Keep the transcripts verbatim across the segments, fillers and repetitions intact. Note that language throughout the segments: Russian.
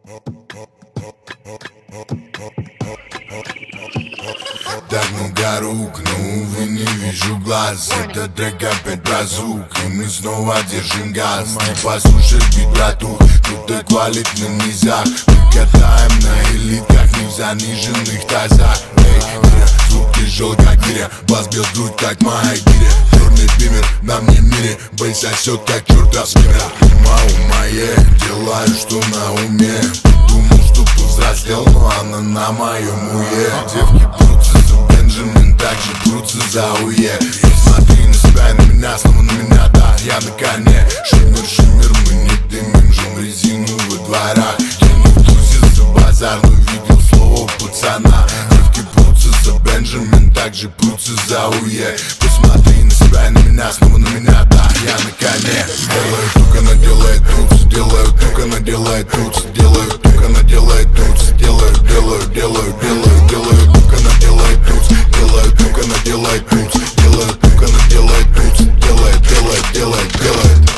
Так много рук, но, увы, не вижу глаз. Этот трек опять про звук, и мы снова держим газ. Не послушай бит, братух, тут эквалитный низах. Мы катаем на элитках, не в заниженных тазах. Эй, гиря, звук тяжел, как гиря, бас бьет грудь, как моя гиря. Черный бимер на мне мире, бейс сосет, как чертов скиммер. Ума, умае, делаю, что на уме. Думал, что повзрослел, но она на моем уе. Девки прутся за Бенджамин, так же прутся за уе. Смотри на себя и на меня, снова на меня, да, я на коне. Шиммер, шиммер, мы не дымим, жжем резину во дворах. Я не в тузе за базар, но видел слово пацана. Девки прутся за Бенджамин, так же прутся за уе. Посмотри на себя и на меня, снова на меня, да, я на коне. Делаю тук, она делает туц, делаю тук, она делает туц, делаю тук, она делает туц, делаю, делаю, делаю, делаю, делаю тук, она делает туц, делаю тук, она делает туц, делаю тук, она делает туц, делает, делает, делает, делает.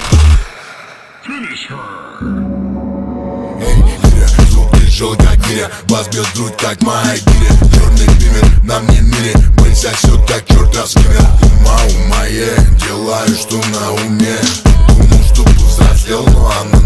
Эй, гиря, звук тяжел, как гиря, бас бьет грудь, как моя гиря. Черный бимер на мне мире, бейс сосет, как чертов скиммер. Ума, умае, делаю, что на уме. Думал, что повзрослел, но она